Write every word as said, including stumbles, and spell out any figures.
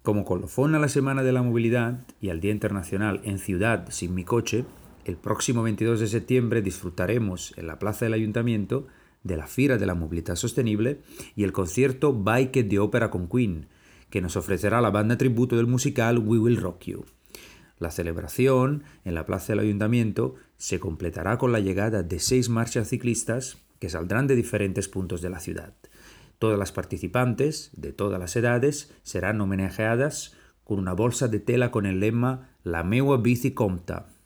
Como colofón a la Semana de la Movilidad y al Día Internacional en Ciudad sin mi coche, el próximo veintidós de septiembre disfrutaremos en la Plaza del Ayuntamiento de la Fira de la Movilidad Sostenible y el concierto Bike de Ópera con Queen, que nos ofrecerá la banda tributo del musical We Will Rock You. La celebración en la Plaza del Ayuntamiento se completará con la llegada de seis marchas ciclistas que saldrán de diferentes puntos de la ciudad. Todas las participantes, de todas las edades, serán homenajeadas con una bolsa de tela con el lema La meua bici compta,